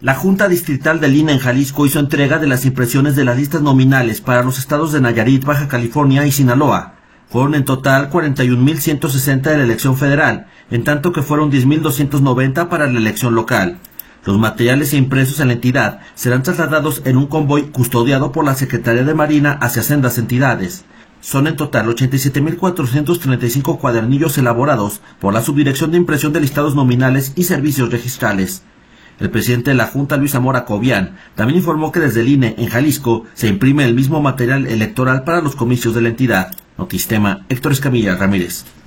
La Junta Distrital del INE en Jalisco hizo entrega de las impresiones de las listas nominales para los estados de Nayarit, Baja California y Sinaloa. Fueron en total 41.160 de la elección federal, en tanto que fueron 10.290 para la elección local. Los materiales impresos en la entidad serán trasladados en un convoy custodiado por la Secretaría de Marina hacia sendas entidades. Son en total 87.435 cuadernillos elaborados por la Subdirección de Impresión de Listados Nominales y Servicios Registrales. El presidente de la Junta, Luis Zamora Cobian, también informó que desde el INE en Jalisco se imprime el mismo material electoral para los comicios de la entidad. Notistema, Héctor Escamilla Ramírez.